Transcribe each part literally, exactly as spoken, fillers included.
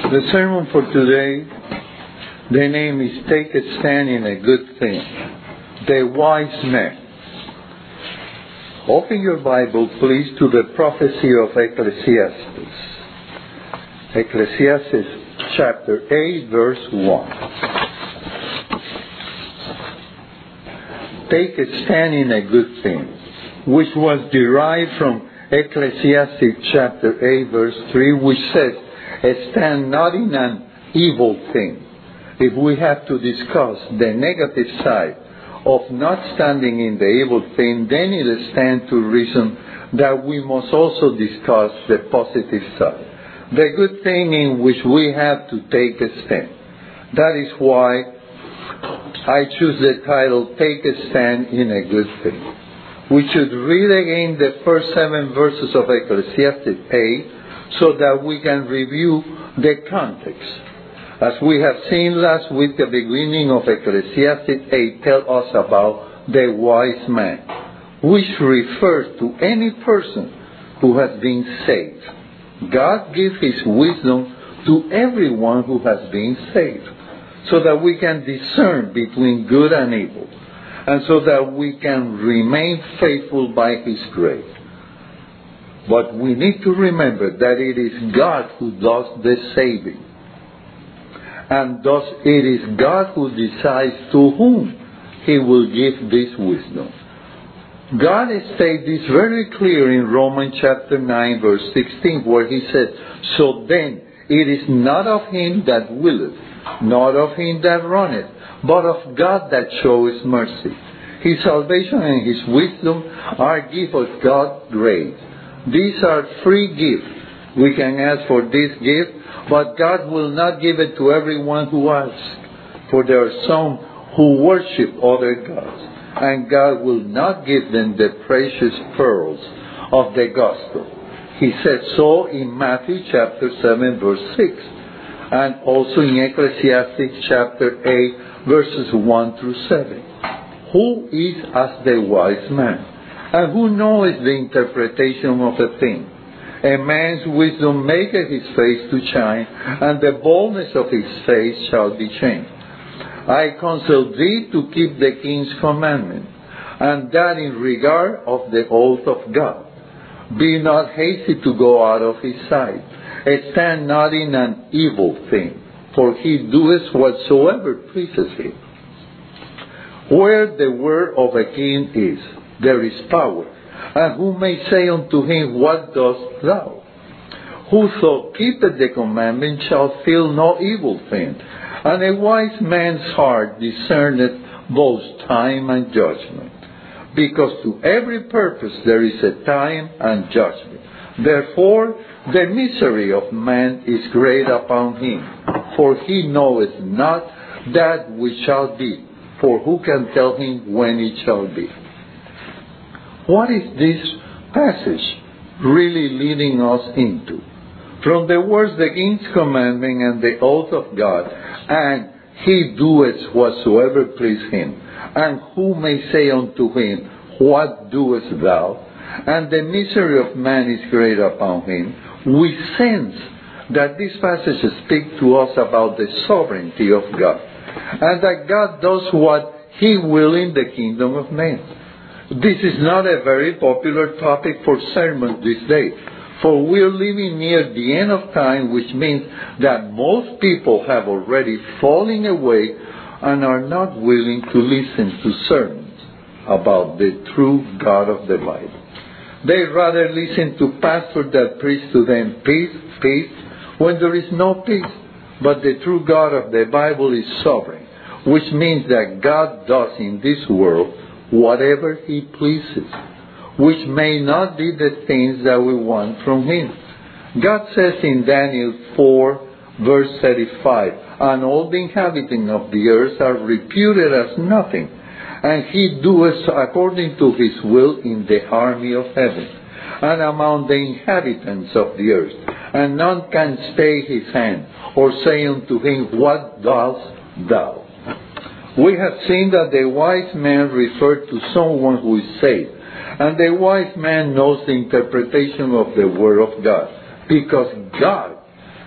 The sermon for today, the name is Take a Stand in a Good Thing. The Wise Man. Open your Bible, please, to the prophecy of Ecclesiastes. Ecclesiastes chapter eight, verse one. Take a stand in a good thing, which was derived from Ecclesiastes chapter eight, verse three, which says, stand not in an evil thing. If we have to discuss the negative side of not standing in the evil thing, then it stands to reason that we must also discuss the positive side. The good thing in which we have to take a stand. That is why I choose the title, Take a Stand in a Good Thing. We should read again the first seven verses of Ecclesiastes eight so that we can review the context. As we have seen last week, the beginning of Ecclesiastes eight tells us about the wise man, which refers to any person who has been saved. God gives His wisdom to everyone who has been saved, so that we can discern between good and evil, and so that we can remain faithful by His grace. But we need to remember that it is God who does the saving. And thus it is God who decides to whom He will give this wisdom. God states this very clear in Romans chapter nine, verse sixteen, where He says, so then it is not of him that willeth, not of him that runneth, but of God that showeth mercy. His salvation and His wisdom are gifts of God's grace. These are free gifts. We can ask for this gift, but God will not give it to everyone who asks. For there are some who worship other gods, and God will not give them the precious pearls of the gospel. He said so in Matthew chapter seven, verse six, and also in Ecclesiastes chapter eight, verses one through seven. Who is as the wise man? And who knows the interpretation of a thing? A man's wisdom maketh his face to shine, and the boldness of his face shall be changed. I counsel thee to keep the king's commandment, and that in regard of the oath of God. Be not hasty to go out of his sight. Stand not in an evil thing, for he doeth whatsoever pleases him. Where the word of a king is, there is power. And who may say unto him, what dost thou? Whoso keepeth the commandment shall feel no evil thing. And a wise man's heart discerneth both time and judgment. Because to every purpose there is a time and judgment. Therefore the misery of man is great upon him. For he knoweth not that which shall be. For who can tell him when it shall be? What is this passage really leading us into? From the words, the king's commandment and the oath of God, and he doeth whatsoever please him. And who may say unto him, what doest thou? And the misery of man is great upon him. We sense that this passage speaks to us about the sovereignty of God, and that God does what He will in the kingdom of men. This is not a very popular topic for sermons these days, for we're living near the end of time, which means that most people have already fallen away and are not willing to listen to sermons about the true God of the Bible. They rather listen to pastors that preach to them peace, peace, when there is no peace. But the true God of the Bible is sovereign, which means that God does in this world whatever He pleases, which may not be the things that we want from Him. God says in Daniel four, verse thirty-five, and all the inhabitants of the earth are reputed as nothing, and He doeth according to His will in the army of heaven, and among the inhabitants of the earth, and none can stay His hand, or say unto Him, what dost thou? We have seen that the wise man referred to someone who is saved, and the wise man knows the interpretation of the Word of God, because God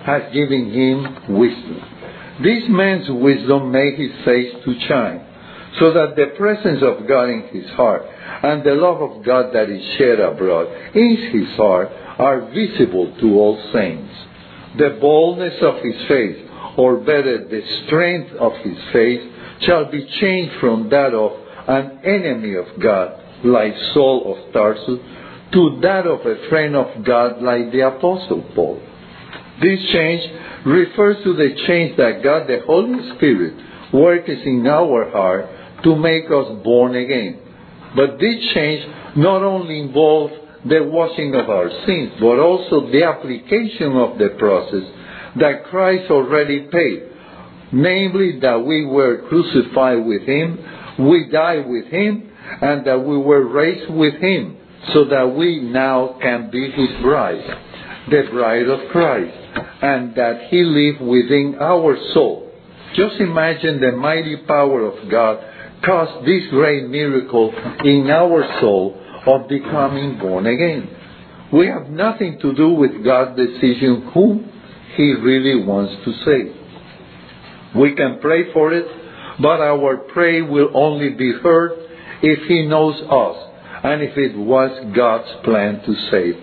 has given him wisdom. This man's wisdom made his face to shine, so that the presence of God in his heart and the love of God that is shed abroad in his heart are visible to all saints. The boldness of his face, or better, the strength of his face, shall be changed from that of an enemy of God, like Saul of Tarsus, to that of a friend of God, like the Apostle Paul. This change refers to the change that God, the Holy Spirit, works in our heart to make us born again. But this change not only involves the washing of our sins, but also the application of the process that Christ already paid. Namely, that we were crucified with Him, we died with Him, and that we were raised with Him, so that we now can be His bride, the bride of Christ, and that He lives within our soul. Just imagine the mighty power of God caused this great miracle in our soul of becoming born again. We have nothing to do with God's decision whom He really wants to save. We can pray for it, but our prayer will only be heard if He knows us and if it was God's plan to save.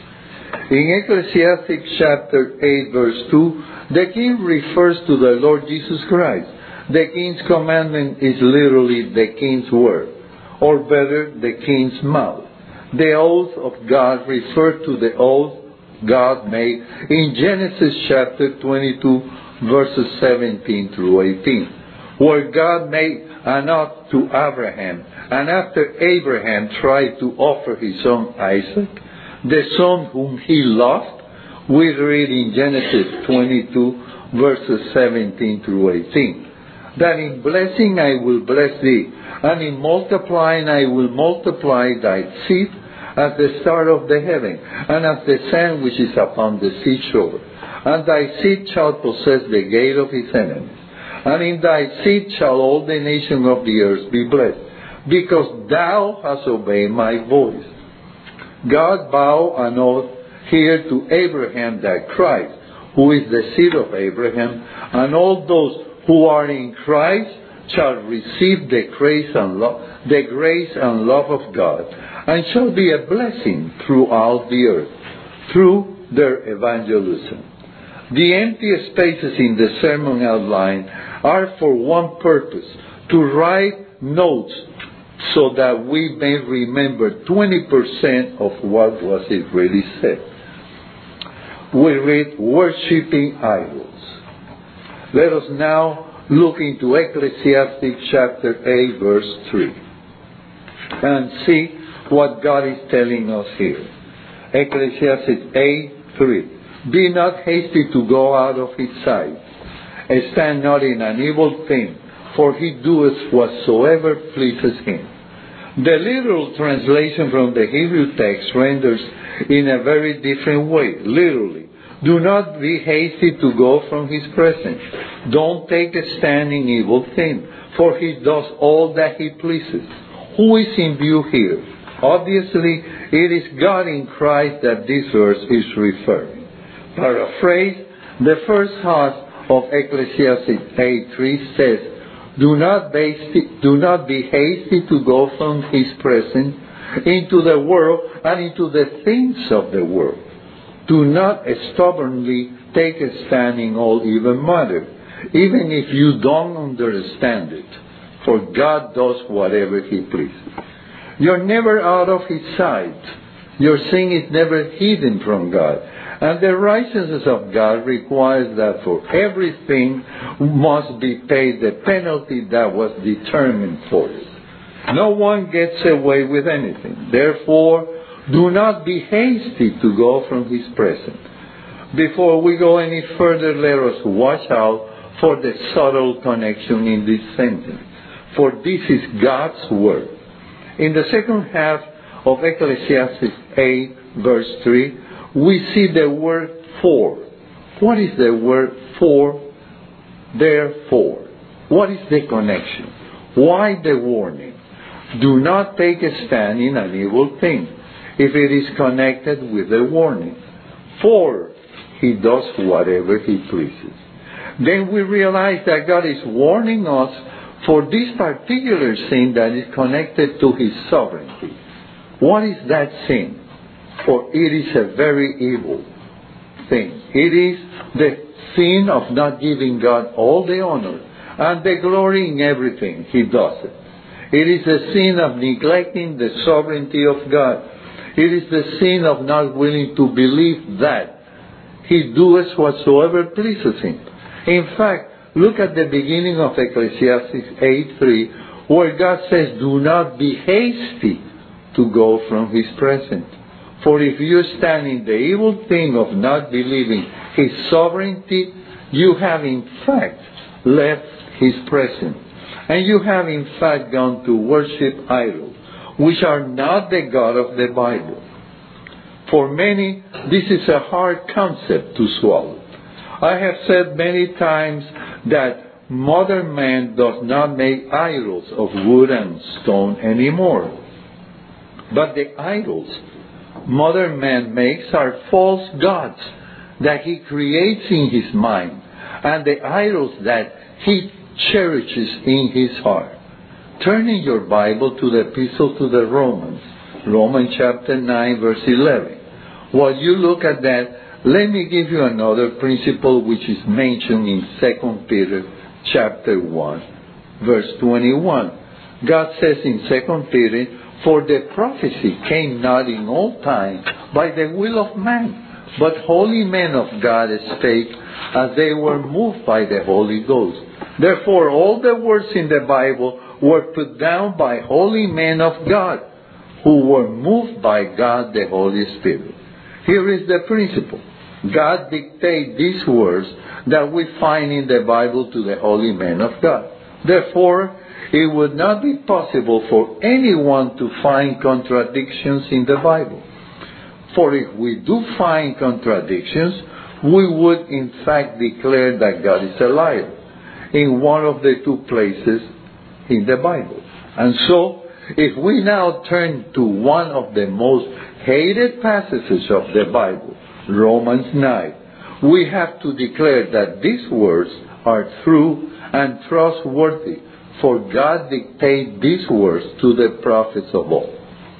In Ecclesiastes chapter eight verse two, the king refers to the Lord Jesus Christ. The king's commandment is literally the king's word, or better, the king's mouth. The oath of God refers to the oath God made in Genesis chapter twenty-two verses seventeen through eighteen, where God made an oath to Abraham, and after Abraham tried to offer his son Isaac, the son whom he loved, we read in Genesis twenty-two verses seventeen through eighteen, that in blessing I will bless thee, and in multiplying I will multiply thy seed as the star of the heaven, and as the sand which is upon the seashore. And thy seed shall possess the gate of his enemies. And in thy seed shall all the nations of the earth be blessed, because thou hast obeyed my voice. God vowed an oath here to Abraham that Christ, who is the seed of Abraham, and all those who are in Christ shall receive the grace and love, the grace and love of God, and shall be a blessing throughout the earth through their evangelism. The empty spaces in the sermon outline are for one purpose: to write notes so that we may remember twenty percent of what was it really said. We read, worshiping idols. Let us now look into Ecclesiastes chapter eight verse three and see what God is telling us here. Ecclesiastes eight three. Be not hasty to go out of his sight. Stand not in an evil thing, for he doeth whatsoever pleases him. The literal translation from the Hebrew text renders in a very different way. Literally, do not be hasty to go from his presence. Don't take a stand in evil thing, for he does all that he pleases. Who is in view here? Obviously, it is God in Christ that this verse is referring. Paraphrase, the first half of Ecclesiastes eight three says, do not, be, do not be hasty to go from his presence into the world and into the things of the world. Do not stubbornly take a stand in all even matter, even if you don't understand it, for God does whatever he pleases. You're never out of his sight. Your sin is never hidden from God. And the righteousness of God requires that for everything must be paid the penalty that was determined for it. No one gets away with anything. Therefore, do not be hasty to go from his presence. Before we go any further, let us watch out for the subtle connection in this sentence. For this is God's word. In the second half of Ecclesiastes eight, verse three, we see the word for. What is the word for? Therefore. What is the connection? Why the warning? Do not take a stand in an evil thing if it is connected with the warning. For He does whatever He pleases. Then we realize that God is warning us for this particular sin that is connected to His sovereignty. What is that sin? For it is a very evil thing. It is the sin of not giving God all the honor and the glory in everything He does it. It is the sin of neglecting the sovereignty of God. It is the sin of not willing to believe that He doeth whatsoever pleases Him. In fact, look at the beginning of Ecclesiastes eight three, where God says, do not be hasty to go from His presence. For if you stand in the evil thing of not believing His sovereignty, you have in fact left His presence. And you have in fact gone to worship idols, which are not the God of the Bible. For many, this is a hard concept to swallow. I have said many times that modern man does not make idols of wood and stone anymore. But the idols modern man makes are false gods that he creates in his mind, and the idols that he cherishes in his heart. Turn in your Bible to the Epistle to the Romans, Romans chapter nine, verse eleven. While you look at that, let me give you another principle which is mentioned in Second Peter chapter one, verse twenty-one. God says in Second Peter, for the prophecy came not in old time by the will of man, but holy men of God spake as they were moved by the Holy Ghost. Therefore, all the words in the Bible were put down by holy men of God, who were moved by God the Holy Spirit. Here is the principle. God dictated these words that we find in the Bible to the holy men of God. Therefore, it would not be possible for anyone to find contradictions in the Bible. For if we do find contradictions, we would in fact declare that God is a liar in one of the two places in the Bible. And so, if we now turn to one of the most hated passages of the Bible, Romans nine, we have to declare that these words are true and trustworthy, for God dictated these words to the prophets of old.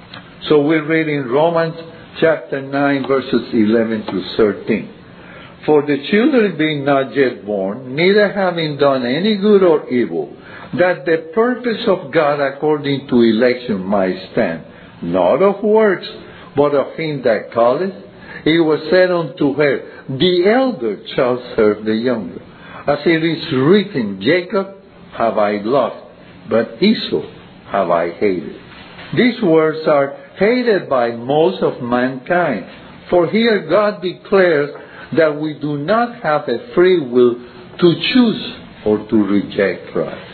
So we read in Romans chapter nine, verses eleven to thirteen. For the children being not yet born, neither having done any good or evil, that the purpose of God according to election might stand, not of works, but of him that calleth, it was said unto her, the elder shall serve the younger. As it is written, Jacob have I loved, but Esau have I hated. These words are hated by most of mankind, for here God declares that we do not have a free will to choose or to reject Christ.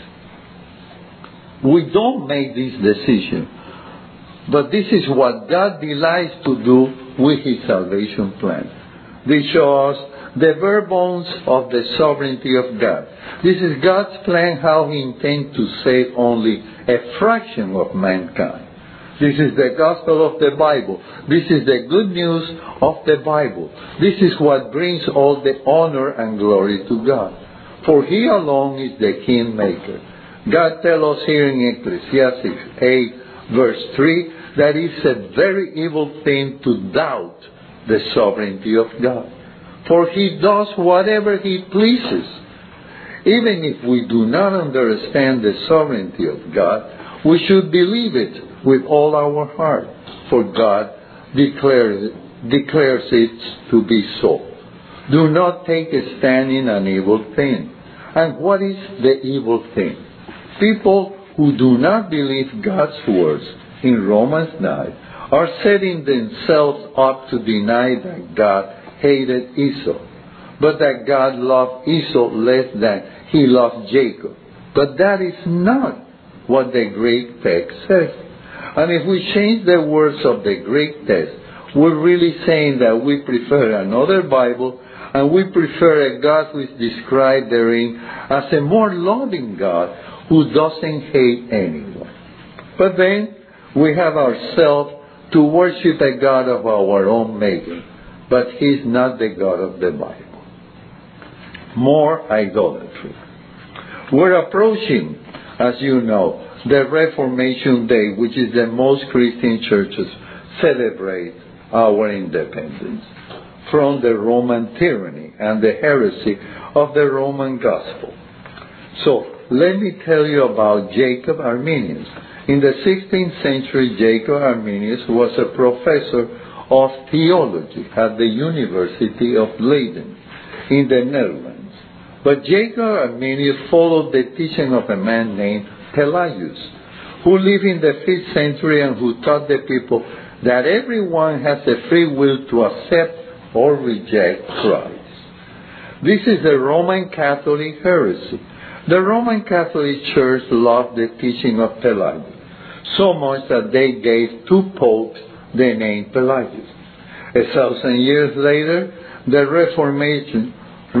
We don't make this decision, but this is what God delights to do with His salvation plan. They show us the bare bones of the sovereignty of God. This is God's plan how He intends to save only a fraction of mankind. This is the gospel of the Bible. This is the good news of the Bible. This is what brings all the honor and glory to God. For He alone is the kingmaker. God tells us here in Ecclesiastes eight, verse three, that it's a very evil thing to doubt the sovereignty of God. For He does whatever He pleases. Even if we do not understand the sovereignty of God, we should believe it with all our heart, for God declares, declares it to be so. Do not take a stand in an evil thing. And what is the evil thing? People who do not believe God's words in Romans nine are setting themselves up to deny that God hated Esau, but that God loved Esau less than He loved Jacob. But that is not what the Greek text says. And if we change the words of the Greek text, we're really saying that we prefer another Bible, and we prefer a God who is described therein as a more loving God who doesn't hate anyone. But then we have ourselves to worship a God of our own making, but He's not the God of the Bible. More idolatry. We're approaching, as you know, the Reformation Day, which is the most Christian churches celebrate our independence from the Roman tyranny and the heresy of the Roman gospel. So, let me tell you about Jacob Arminius. In the sixteenth century, Jacob Arminius was a professor of theology at the University of Leiden in the Netherlands. But Jacob Arminius followed the teaching of a man named Pelagius, who lived in the fifth century and who taught the people that everyone has a free will to accept or reject Christ. This is the Roman Catholic heresy. The Roman Catholic Church loved the teaching of Pelagius so much that they gave two popes the name Pelagius. A thousand years later, the Reformation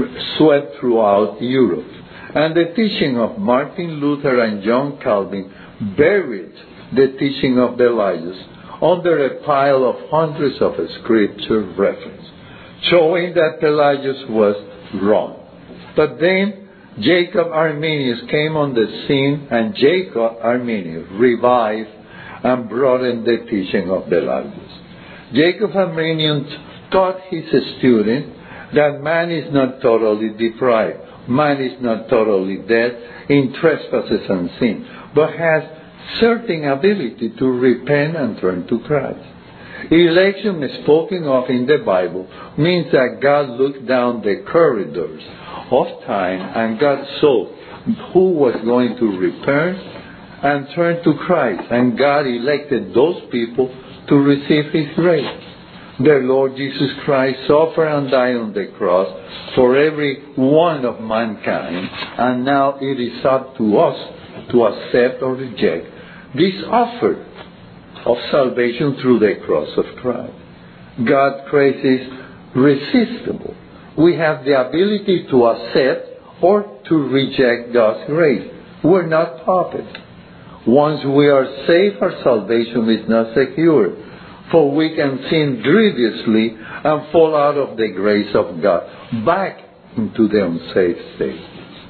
swept throughout Europe, and the teaching of Martin Luther and John Calvin buried the teaching of Pelagius under a pile of hundreds of scripture references, showing that Pelagius was wrong. But then Jacob Arminius came on the scene, and Jacob Arminius revived and broadened the teaching of Pelagius. Jacob Arminius taught his students that man is not totally deprived, man is not totally dead in trespasses and sin, but has certain ability to repent and turn to Christ. Election spoken of in the Bible means that God looked down the corridors of time and God saw who was going to repent and turn to Christ, and God elected those people to receive His grace. The Lord Jesus Christ suffered and died on the cross for every one of mankind, and now it is up to us to accept or reject this offer of salvation through the cross of Christ. God's grace is irresistible. We have the ability to accept or to reject God's grace. We're not puppets. Once we are saved, our salvation is not secure, for we can sin grievously and fall out of the grace of God, back into the unsafe state.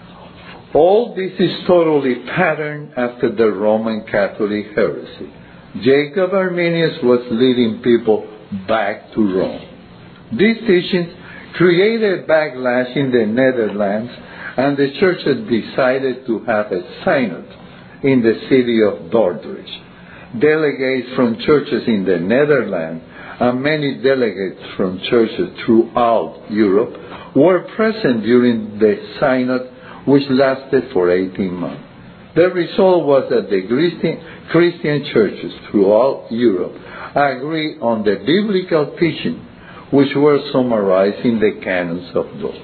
All this is totally patterned after the Roman Catholic heresy. Jacob Arminius was leading people back to Rome. These teachings created backlash in the Netherlands, and the church had decided to have a synod in the city of Dordrecht. Delegates from churches in the Netherlands and many delegates from churches throughout Europe were present during the synod, which lasted for eighteen months. The result was that the Christian, Christian churches throughout Europe agreed on the biblical teaching, which were summarized in the Canons of Dort.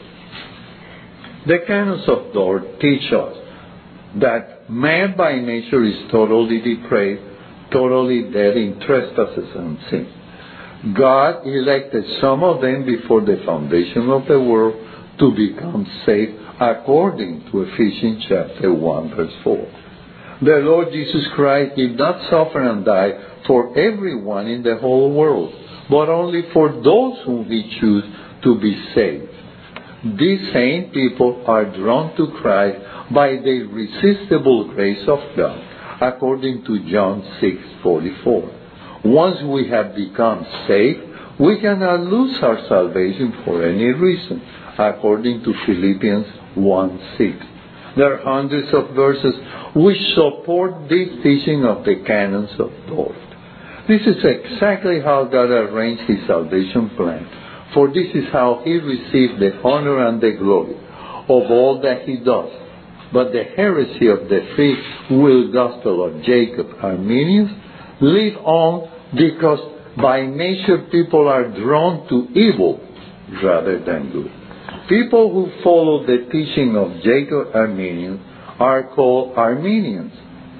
The Canons of Dort teach us that man by nature is totally depraved, totally dead in trespasses and sin. God elected some of them before the foundation of the world to become saved, according to Ephesians chapter one, verse four. The Lord Jesus Christ did not suffer and die for everyone in the whole world, but only for those whom He chose to be saved. These same people are drawn to Christ by the irresistible grace of God, according to John six forty-four. Once we have become saved, we cannot lose our salvation for any reason, according to Philippians one six. There are hundreds of verses which support this teaching of the Canons of Dort. This is exactly how God arranged His salvation plan, for this is how He received the honor and the glory of all that He does. But the heresy of the free will gospel of Jacob Arminius live on because by nature people are drawn to evil rather than good. People who follow the teaching of Jacob Arminius are called Arminians.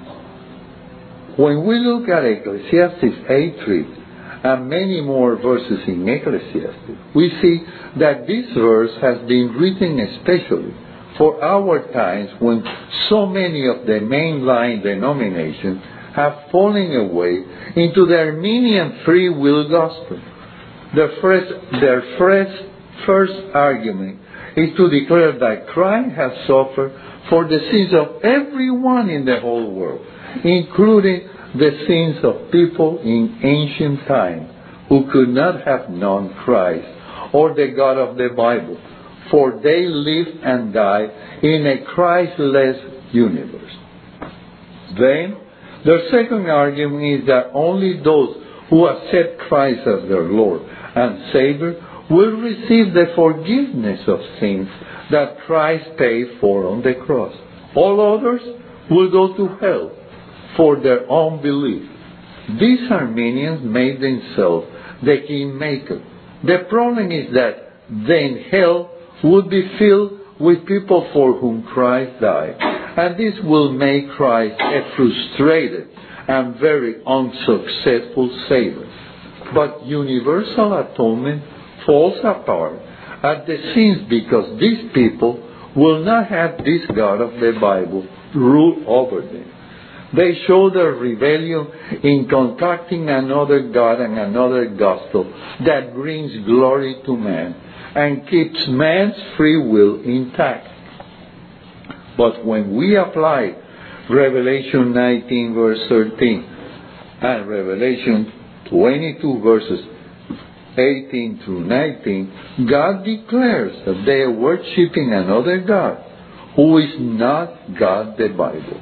When we look at Ecclesiastes eight three and many more verses in Ecclesiastes, we see that this verse has been written especially for our times when so many of the mainline denominations have fallen away into the Arminian free will gospel. Their first, their first, first argument is to declare that Christ has suffered for the sins of everyone in the whole world, including the sins of people in ancient times who could not have known Christ or the God of the Bible, for they lived and died in a Christless universe. Then, their second argument is that only those who accept Christ as their Lord and Savior will receive the forgiveness of sins that Christ paid for on the cross. All others will go to hell for their unbelief. These Arminians made themselves the kingmaker. The problem is that then hell would be filled with people for whom Christ died, and this will make Christ a frustrated and very unsuccessful Savior. But universal atonement falls apart at the sins because these people will not have this God of the Bible rule over them. They show their rebellion in concocting another God and another gospel that brings glory to man and keeps man's free will intact. But when we apply Revelation nineteen verse thirteen and Revelation twenty-two verses eighteen through nineteen, God declares that they are worshipping another God who is not God the Bible.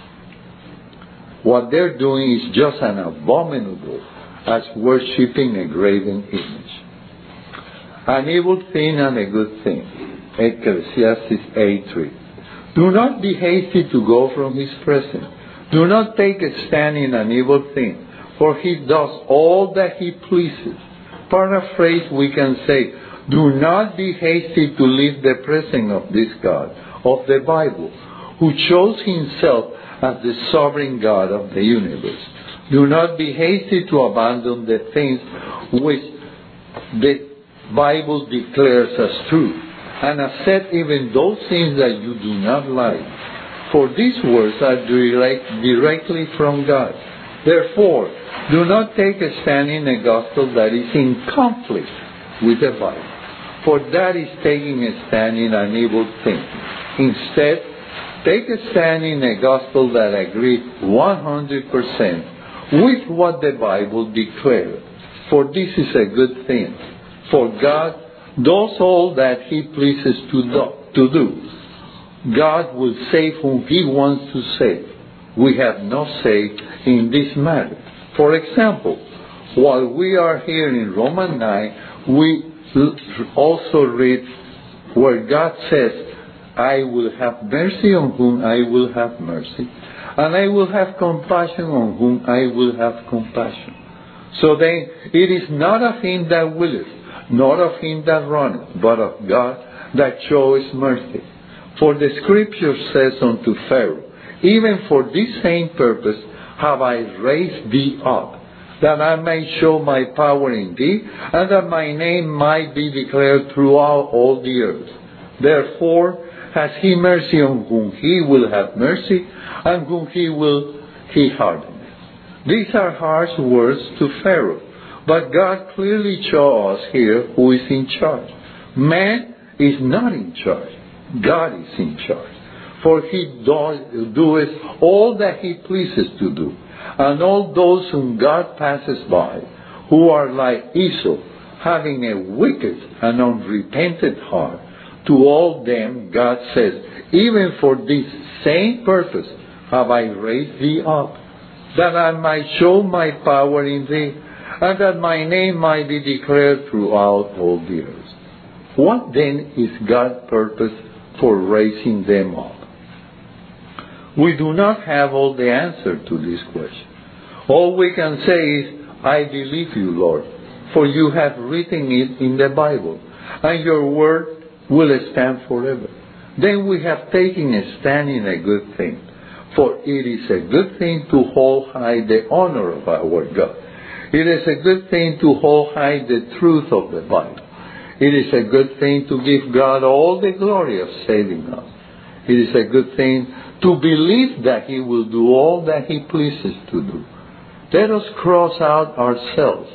What they're doing is just as abominable as worshipping a graven image. An evil thing and a good thing. Ecclesiastes eight three. Do not be hasty to go from his presence. Do not take a stand in an evil thing, for he does all that he pleases. Paraphrase, we can say, do not be hasty to leave the presence of this God of the Bible, who chose himself as the sovereign God of the universe. Do not be hasty to abandon the things which the Bible declares as true, and accept even those things that you do not like. For these words are direct, directly from God. Therefore, do not take a stand in a gospel that is in conflict with the Bible, for that is taking a stand in an evil thing. Instead, take a stand in a gospel that agrees one hundred percent with what the Bible declares, for this is a good thing. For God does all that he pleases to do. To do. God will save whom he wants to save. We have no say in this matter. For example, while we are here in Romans nine, we also read where God says, I will have mercy on whom I will have mercy, and I will have compassion on whom I will have compassion. So then, it is not of him that willeth, not of him that runneth, but of God that showeth mercy. For the Scripture says unto Pharaoh, even for this same purpose have I raised thee up, that I may show my power in thee, and that my name might be declared throughout all the earth. Therefore has he mercy on whom he will have mercy, and whom he will he harden. These are harsh words to Pharaoh, but God clearly shows us here who is in charge. Man is not in charge. God is in charge. For he does, doeth all that he pleases to do. And all those whom God passes by, who are like Esau, having a wicked and unrepentant heart, to all them God says, even for this same purpose have I raised thee up, that I might show my power in thee, and that my name might be declared throughout all the earth. What then is God's purpose for raising them up? We do not have all the answer to this question. All we can say is, I believe you, Lord, for you have written it in the Bible, and your word will stand forever. Then we have taken a stand in a good thing, for it is a good thing to hold high the honor of our God. It is a good thing to hold high the truth of the Bible. It is a good thing to give God all the glory of saving us. It is a good thing to believe that he will do all that he pleases to do. Let us cross out ourselves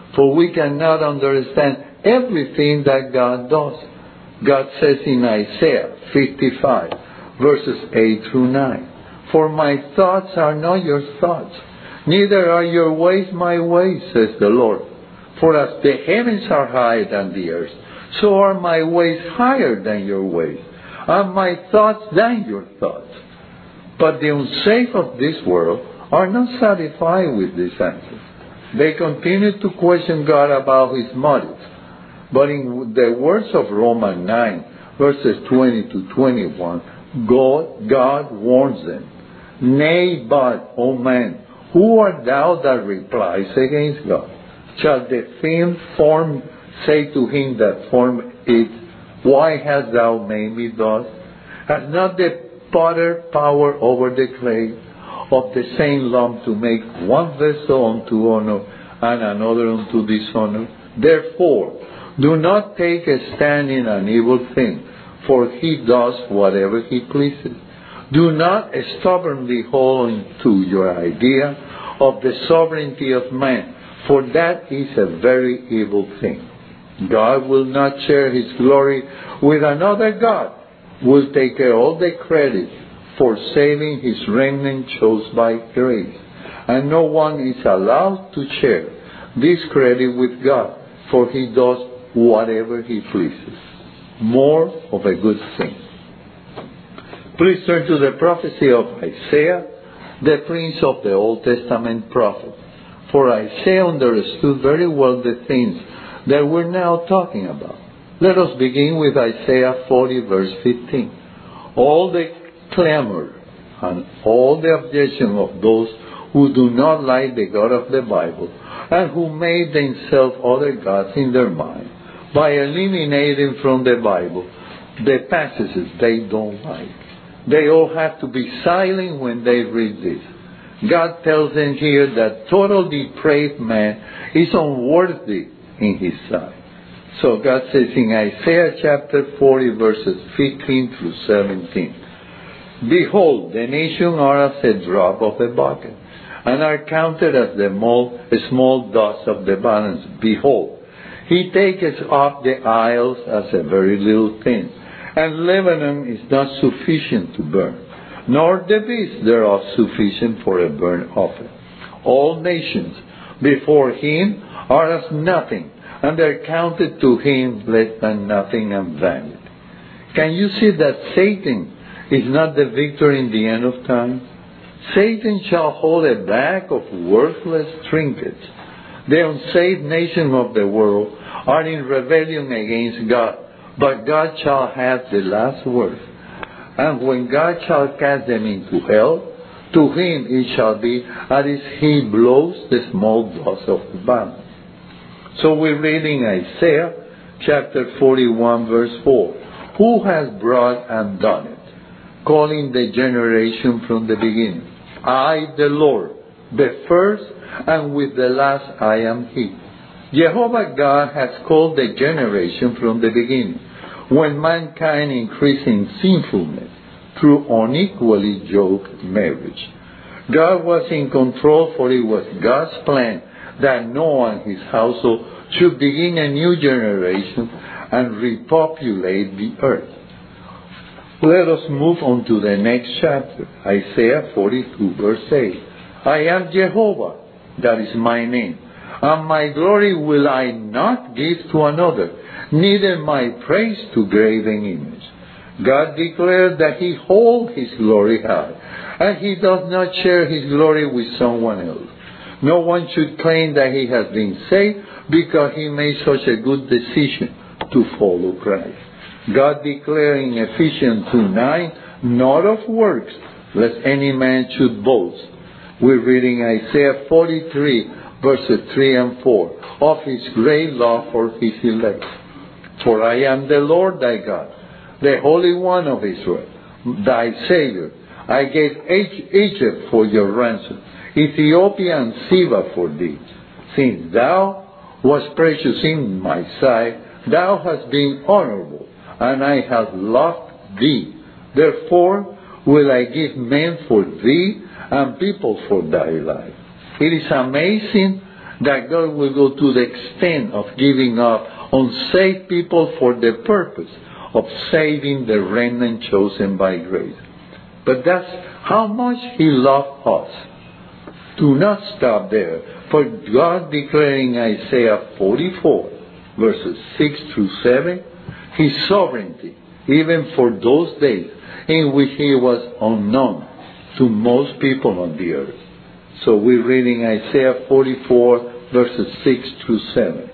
for we cannot understand everything that God does. God says in Isaiah fifty-five, verses eight through nine, for my thoughts are not your thoughts, neither are your ways my ways, says the Lord. For as the heavens are higher than the earth, so are my ways higher than your ways, and my thoughts than your thoughts. But the unsafe of this world are not satisfied with this answer. They continue to question God about His motives. But in the words of Romans nine, verses twenty to twenty-one, God, God warns them, Nay, but, O man, who art thou that replies against God? Shall the thing formed say to him that formed it, Why hast thou made me thus? Has not the potter power over the clay of the same lump to make one vessel unto honor and another unto dishonor? Therefore, do not take a stand in an evil thing, for he does whatever he pleases. Do not stubbornly hold on to your idea of the sovereignty of man, for that is a very evil thing. God will not share His glory with another God, will take all the credit for saving His remnant chose by grace. And no one is allowed to share this credit with God, for He does whatever He pleases. More of a good thing. Please turn to the prophecy of Isaiah, the prince of the Old Testament prophet. For Isaiah understood very well the things that we're now talking about. Let us begin with Isaiah forty, verse fifteen. All the clamor and all the objection of those who do not like the God of the Bible and who made themselves other gods in their mind by eliminating from the Bible the passages they don't like. They all have to be silent when they read this. God tells them here that total depraved man is unworthy in His sight. So God says in Isaiah chapter forty, verses fifteen through seventeen, Behold, the nations are as a drop of a bucket, and are counted as the small, small dust of the balance. Behold, He taketh up the isles as a very little thing, and Lebanon is not sufficient to burn, nor the beasts thereof sufficient for a burnt offering. All nations before Him are as nothing, and are counted to Him less than nothing and vanity. Can you see that Satan is not the victor in the end of time? Satan shall hold a bag of worthless trinkets. The unsaved nations of the world are in rebellion against God, but God shall have the last word. And when God shall cast them into hell, to Him it shall be as if He blows the small dust of the balance. So we're reading Isaiah chapter forty-one, verse four. Who has brought and done it, calling the generation from the beginning? I, the Lord, the first, and with the last I am He. Jehovah God has called the generation from the beginning, when mankind increased in sinfulness through unequally yoked marriage. God was in control, for it was God's plan that Noah and his household should begin a new generation and repopulate the earth. Let us move on to the next chapter, Isaiah forty-two, verse eight. I am Jehovah, that is my name, and my glory will I not give to another, neither my praise to graven image. God declared that He holds His glory high, and He does not share His glory with someone else. No one should claim that he has been saved because he made such a good decision to follow Christ. God declared in Ephesians two nine, not of works, lest any man should boast. We're reading Isaiah forty-three, verses three and four, of His great love for His elect. For I am the Lord thy God, the Holy One of Israel, thy Savior. I gave Egypt for your ransom, Ethiopia and Seba for thee. Since thou wast precious in my sight, thou hast been honorable, and I have loved thee. Therefore will I give men for thee, and people for thy life. It is amazing that God will go to the extent of giving up unsaved people for the purpose of saving the remnant chosen by grace. But that's how much He loved us. Do not stop there, for God declaring Isaiah forty-four, verses six through seven, His sovereignty, even for those days in which He was unknown to most people on the earth. So we're reading Isaiah forty-four, verses six through seven.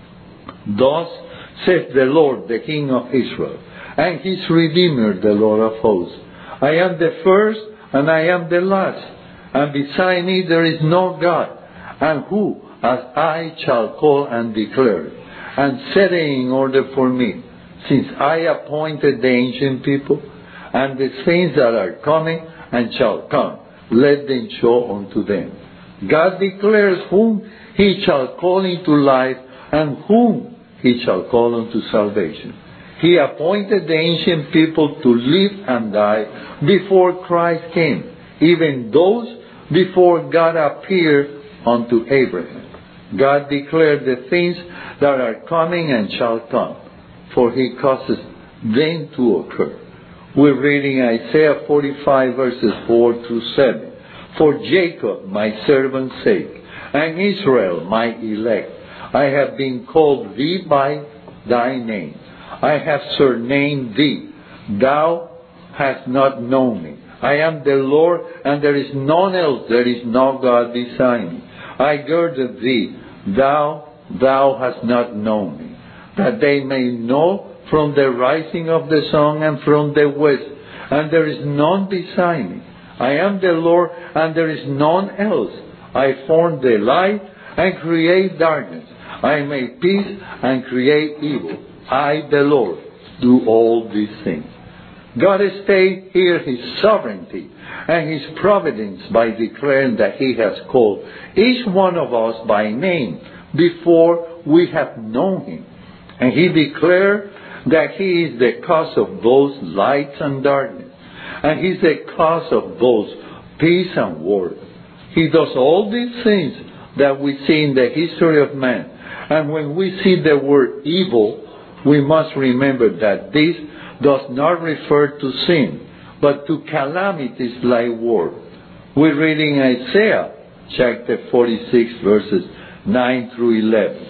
Thus saith the Lord, the King of Israel, and His Redeemer, the Lord of hosts, I am the first and I am the last, and beside me there is no God, and who as I shall call and declare, and set it in order for me, since I appointed the ancient people, and the things that are coming and shall come, let them show unto them. God declares whom He shall call into life, and whom He shall call unto salvation. He appointed the ancient people to live and die before Christ came, even those before God appeared unto Abraham. God declared the things that are coming and shall come, for He causes them to occur. We're reading Isaiah forty-five, verses four through seven. For Jacob, my servant's sake, and Israel, my elect, I have been called thee by thy name. I have surnamed thee. Thou hast not known me. I am the Lord, and there is none else. There is no God beside me. I girded thee. Thou, thou hast not known me. That they may know from the rising of the sun and from the west, and there is none beside me. I am the Lord, and there is none else. I form the light and create darkness. I make peace and create evil. I, the Lord, do all these things. God states here His sovereignty and His providence by declaring that He has called each one of us by name before we have known Him. And He declared that He is the cause of both light and darkness. And He's the cause of both peace and war. He does all these things that we see in the history of man. And when we see the word evil, we must remember that this does not refer to sin, but to calamities like war. We're reading Isaiah chapter forty-six, verses nine through eleven.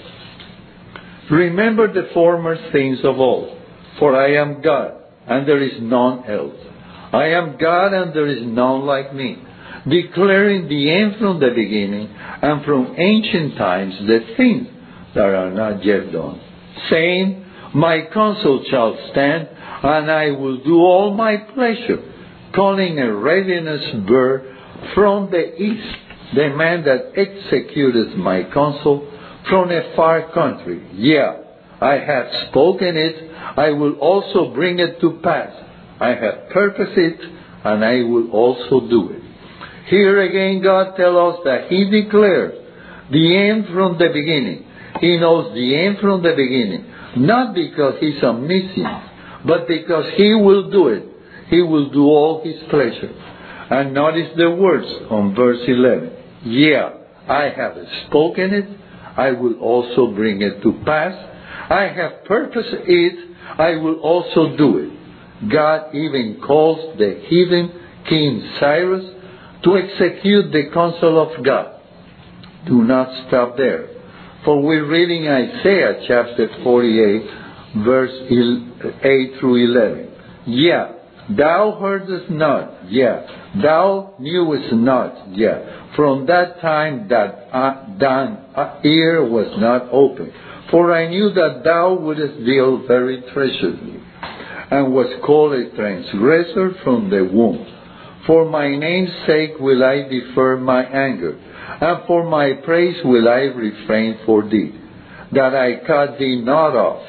Remember the former things of old, for I am God, and there is none else. I am God, and there is none like me, declaring the end from the beginning, and from ancient times the things that are not yet done, saying, my counsel shall stand, and I will do all my pleasure, calling a readiness bird from the east, the man that executeth my counsel from a far country. Yeah, I have spoken it, I will also bring it to pass. I have purposed it, and I will also do it. Here again God tells us that He declares the end from the beginning. He knows the end from the beginning, not because He's omniscient, but because He will do it. He will do all His pleasure. And notice the words on verse eleven. Yeah, I have spoken it, I will also bring it to pass. I have purposed it, I will also do it. God even calls the heathen King Cyrus to execute the counsel of God. Do not stop there, for we're reading Isaiah chapter forty-eight, verse eight through eleven. Yeah, thou heardest not, yeah, thou knewest not, yeah, from that time that uh, thine ear was not open. For I knew that thou wouldest deal very treacherously, and was called a transgressor from the womb. For my name's sake will I defer my anger, and for my praise will I refrain for thee, that I cut thee not off.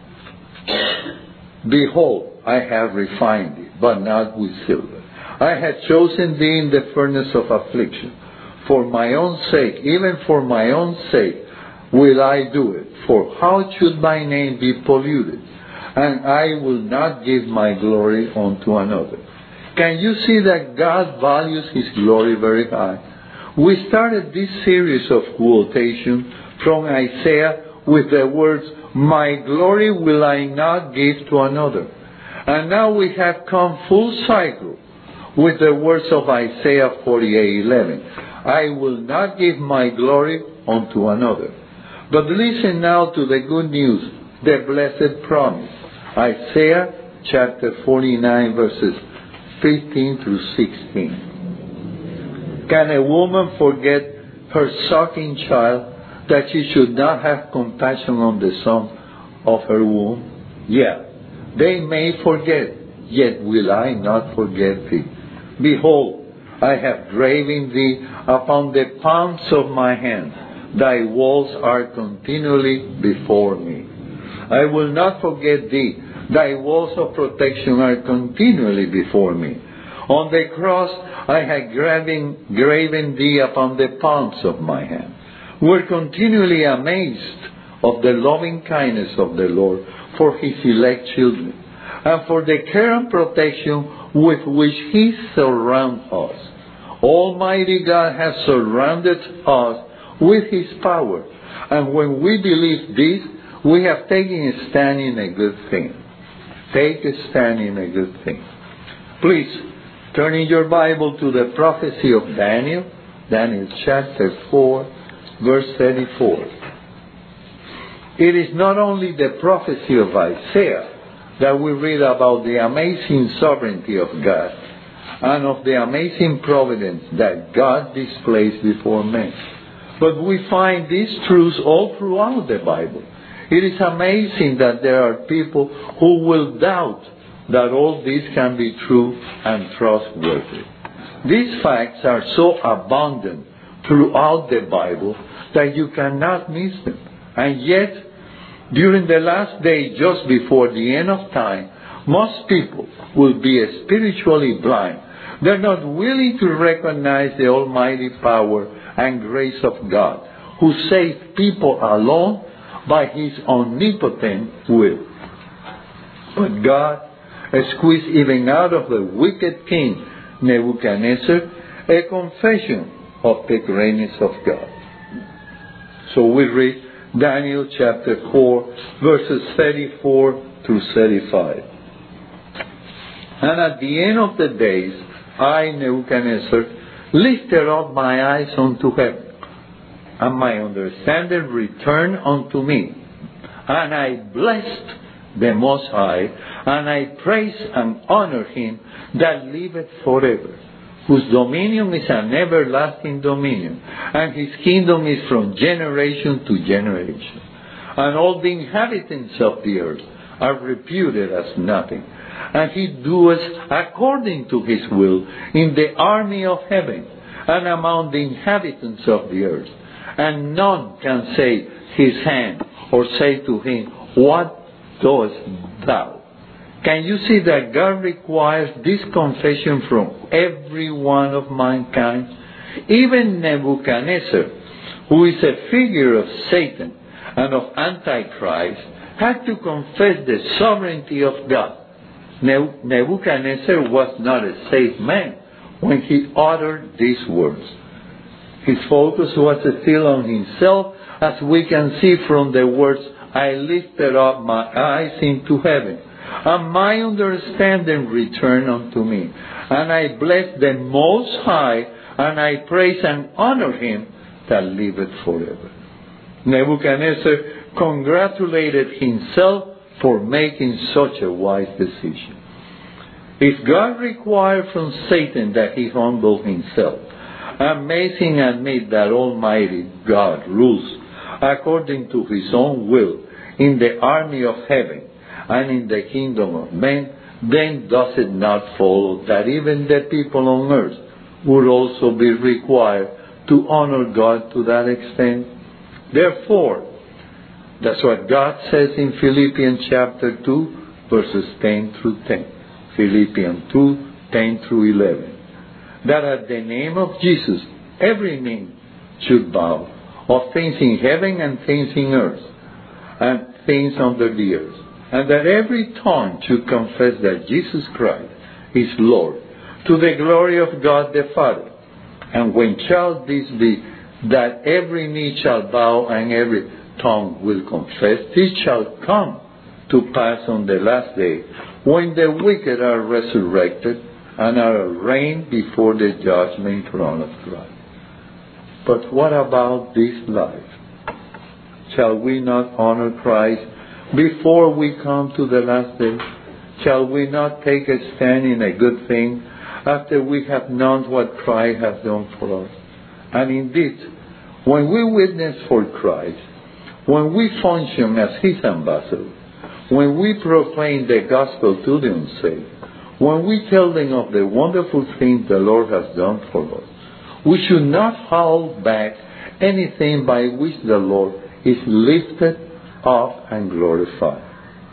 Behold, I have refined thee, but not with silver. I have chosen thee in the furnace of affliction. For my own sake, even for my own sake, will I do it. For how should my name be polluted? And I will not give my glory unto another. Can you see that God values His glory very high? We started this series of quotation from Isaiah with the words, "My glory will I not give to another." And now we have come full cycle with the words of Isaiah forty-eight eleven. "I will not give my glory unto another." But listen now to the good news, the blessed promise. Isaiah chapter forty-nine verses fifteen through sixteen. Can a woman forget her sucking child that she should not have compassion on the son of her womb? Yeah, they may forget, yet will I not forget thee. Behold, I have graven thee upon the palms of my hands. Thy walls are continually before me. I will not forget thee. Thy walls of protection are continually before me. On the cross I have graven, graven thee upon the palms of my hand. We're continually amazed of the loving kindness of the Lord for His elect children, and for the care and protection with which He surrounds us. Almighty God has surrounded us with His power, and when we believe this, we have taken a stand in a good thing. Take a stand in a good thing. Please, turn in your Bible to the prophecy of Daniel, Daniel chapter four, verse thirty-four. It is not only the prophecy of Isaiah that we read about the amazing sovereignty of God and of the amazing providence that God displays before men, but we find these truths all throughout the Bible. It is amazing that there are people who will doubt that all this can be true and trustworthy. These facts are so abundant throughout the Bible that you cannot miss them. And yet, during the last day, just before the end of time, most people will be spiritually blind. They're not willing to recognize the almighty power and grace of God, who saves people alone by His omnipotent will. But God squeezed even out of the wicked king Nebuchadnezzar a confession of the greatness of God. So we read Daniel chapter four, verses thirty-four through thirty-five. And at the end of the days, I, Nebuchadnezzar, lifted up my eyes unto heaven, and my understanding returned unto me. And I blessed the Most High, and I praise and honor Him that liveth forever, whose dominion is an everlasting dominion, and His kingdom is from generation to generation. And all the inhabitants of the earth are reputed as nothing, and He doeth according to His will in the army of heaven and among the inhabitants of the earth. And none can say His hand or say to Him, What doest thou? Can you see that God requires this confession from every one of mankind? Even Nebuchadnezzar, who is a figure of Satan and of Antichrist, had to confess the sovereignty of God. Nebuchadnezzar was not a safe man when he uttered these words. His focus was still on himself, as we can see from the words, I lifted up my eyes into heaven, and my understanding returned unto me. And I bless the Most High, and I praise and honor Him that liveth forever. Nebuchadnezzar congratulated himself for making such a wise decision. If God required from Satan that he humble himself, amazing admit that Almighty God rules according to His own will in the army of heaven and in the kingdom of men, then does it not follow that even the people on earth would also be required to honor God to that extent? Therefore, that's what God says in Philippians chapter two, verses ten through ten. Philippians two, ten through eleven. That at the name of Jesus, every knee should bow, of things in heaven and things in earth, and things under the earth. And that every tongue should confess that Jesus Christ is Lord, to the glory of God the Father. And when shall this be, that every knee shall bow and every tongue will confess? This shall come to pass on the last day, when the wicked are resurrected and are arraigned before the judgment throne of Christ. But what about this life? Shall we not honor Christ before we come to the last day? Shall we not take a stand in a good thing after we have known what Christ has done for us? And indeed, when we witness for Christ, when we function as His ambassadors, when we proclaim the gospel to the unsaved, when we tell them of the wonderful things the Lord has done for us, we should not hold back anything by which the Lord is lifted up and glorified.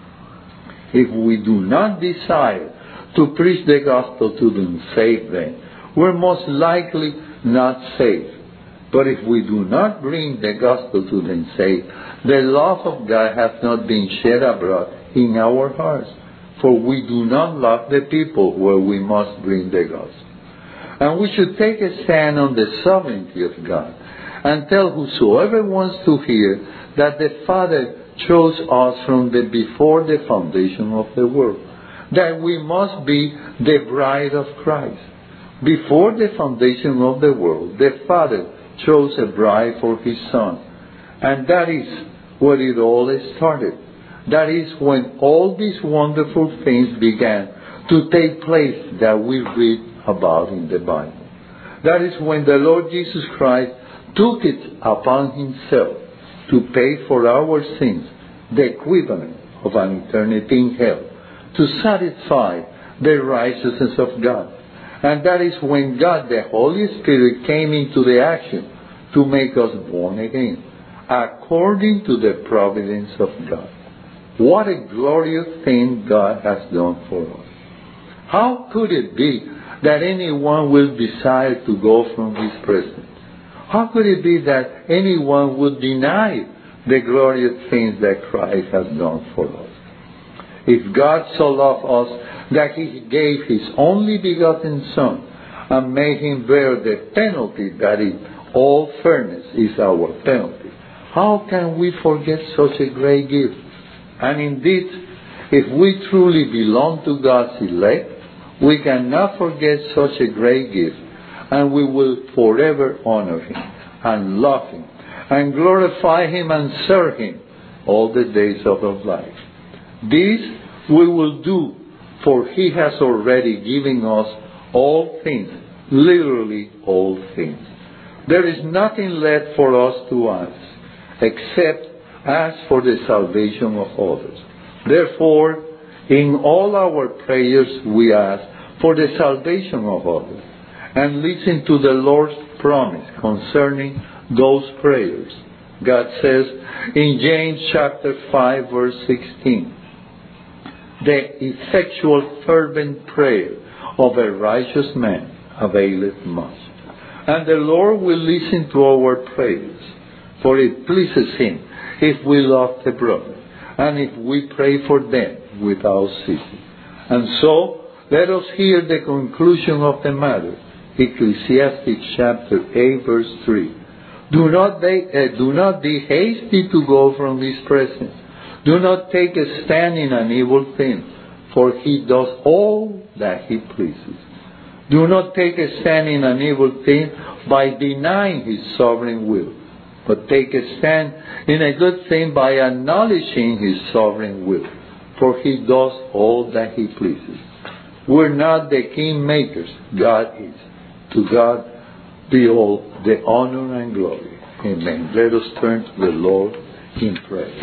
If we do not desire to preach the gospel to the unsaved, then we're most likely not saved. But if we do not bring the gospel to the unsaved, the love of God has not been shed abroad in our hearts. For we do not love the people where we must bring the gospel. And we should take a stand on the sovereignty of God and tell whosoever wants to hear that the Father chose us from the before the foundation of the world, that we must be the bride of Christ. Before the foundation of the world, the Father chose a bride for His Son. And that is where it all started. That is when all these wonderful things began to take place that we read about in the Bible. That is when the Lord Jesus Christ took it upon Himself to pay for our sins, the equivalent of an eternity in hell, to satisfy the righteousness of God. And that is when God, the Holy Spirit, came into the action to make us born again, according to the providence of God. What a glorious thing God has done for us. How could it be that anyone will desire to go from His presence? How could it be that anyone would deny the glorious things that Christ has done for us? If God so loved us that He gave His only begotten Son and made Him bear the penalty that in all fairness is our penalty, how can we forget such a great gift? And indeed, if we truly belong to God's elect, we cannot forget such a great gift, and we will forever honor Him and love Him and glorify Him and serve Him all the days of our life. This we will do, for He has already given us all things, literally all things. There is nothing left for us to ask, except ask for the salvation of others. Therefore, in all our prayers we ask for the salvation of others, and listen to the Lord's promise concerning those prayers. God says in James chapter five verse sixteen, the effectual fervent prayer of a righteous man availeth much. And the Lord will listen to our prayers, for it pleases Him if we love the brother, and if we pray for them without ceasing. And so, let us hear the conclusion of the matter. Ecclesiastes chapter eight verse three. Do not, they, uh, do not be hasty to go from His presence. Do not take a stand in an evil thing, for He does all that He pleases. Do not take a stand in an evil thing by denying His sovereign will, but take a stand in a good thing by acknowledging His sovereign will, for He does all that He pleases. We're not the kingmakers, God is. To God be all the honor and glory. Amen. Let us turn to the Lord in prayer.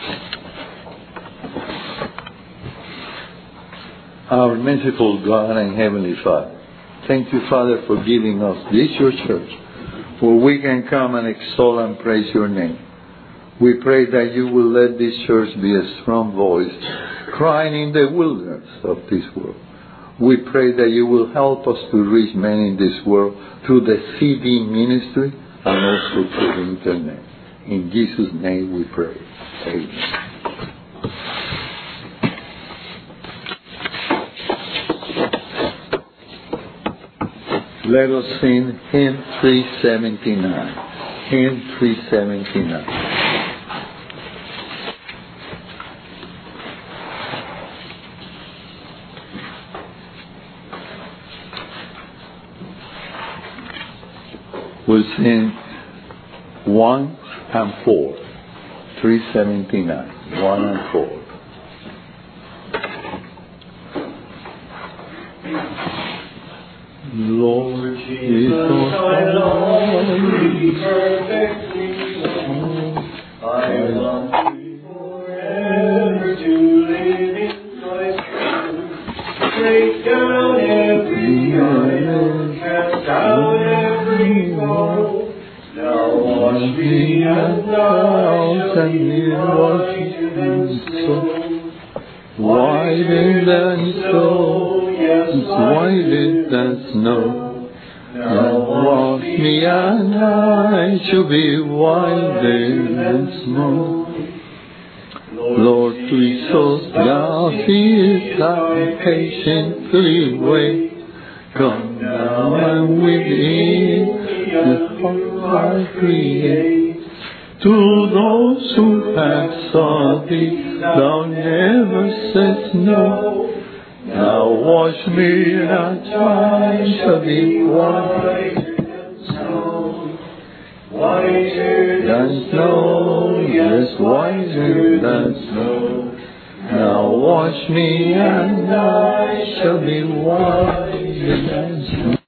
Our merciful God and Heavenly Father, thank you, Father, for giving us this your church, where we can come and extol and praise your name. We pray that you will let this church be a strong voice, crying in the wilderness of this world. We pray that you will help us to reach men in this world through the C D ministry and also through the internet. In Jesus' name we pray. Amen. Let us sing hymn three seventy-nine. Hymn three seventy-nine. We'll sing one and four. three seventy-nine. one and four. Lord Jesus, I long to be perfectly known. I long forever to live in thy truth. Break down every idol, cast out every foe. Now wash me and thou shalt be whiter than snow. Whiter than snow, yes, whiter than snow. Now wash me and I shall be whiter than snow. Lord Jesus, thou seest I patiently wait. Come now and within the heart I create. To those who have sought thee, thou never saidst no. Now wash me and I shall be whiter than snow. Whiter than snow, yes, whiter than snow. Now wash me and I shall be whiter than snow.